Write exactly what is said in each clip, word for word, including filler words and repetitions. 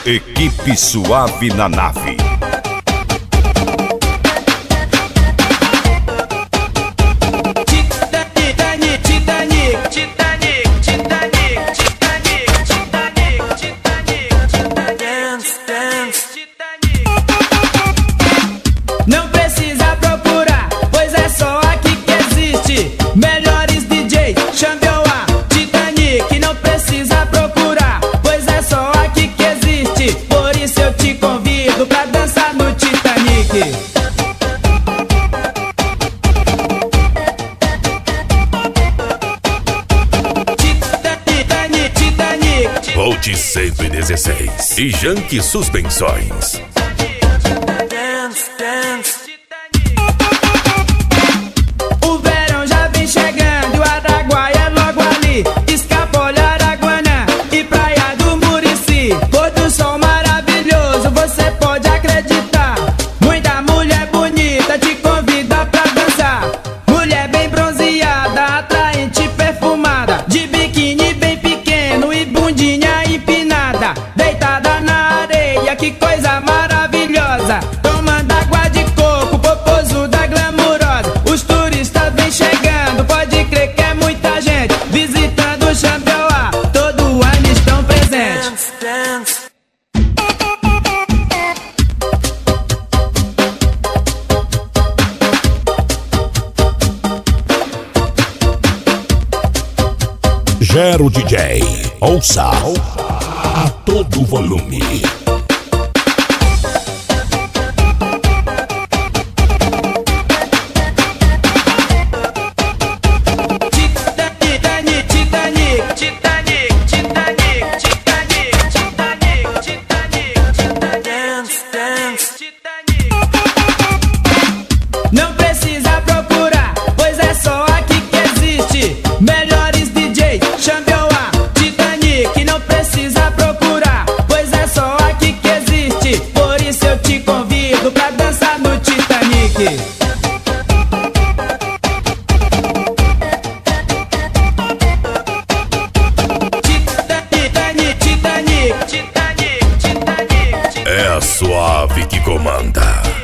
Equipe Suave na nave. Não precisa procurar, pois é só aqui que existe. Melhores D Js, chame a Titanic. Não precisa procurar, pois é só aqui que existe. Por isso eu te convido pra dançar no Titanic. Titanic, Titanic. Volt cento e dezesseis e Jank Suspensões. O verão já vem chegando, o Araguaia é logo ali. Escapola, Araguanã e Praia do Murici. Pôr do sol maravilhoso, você pode acreditar. Muita mulher bonita te convida pra dançar. Mulher bem bronzeada, atraente, perfumada, de biquíni bem pequeno e bundinha empinada. Deitada na areia, que coisa maravilhosa. Tomando água de coco, popozuda glamurosa. Os turistas vêm chegando, pode crer que é muita gente visitando o Xambioá, todo ano estão presentes. Gero D J, ouça a todo volume. Titanic, Titanic, Titanic, Titanic, Titanic, Titanic, Titanic, Titanic. Não precisa procurar, pois é só aqui que existe. Melhores D Js, chame a Titanic. Não precisa procurar, pois é só aqui que existe. Por isso eu te convido pra dançar no Titanic. Titanic, Titanic, Titanic, Titanic. É a Suave que comanda.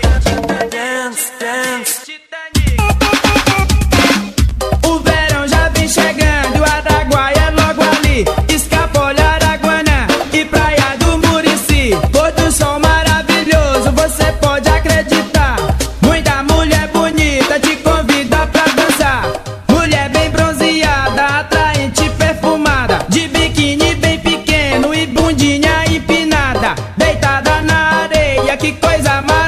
O verão já vem chegando, o Araguaia é logo ali. Escapola, Araguanã e Praia do Murici. Pôr do sol maravilhoso, você pode acreditar. Muita mulher bonita te convida pra dançar. Mulher bem bronzeada, atraente, perfumada, de biquíni bem pequeno e bundinha empinada. Deitada na areia, que coisa maravilhosa.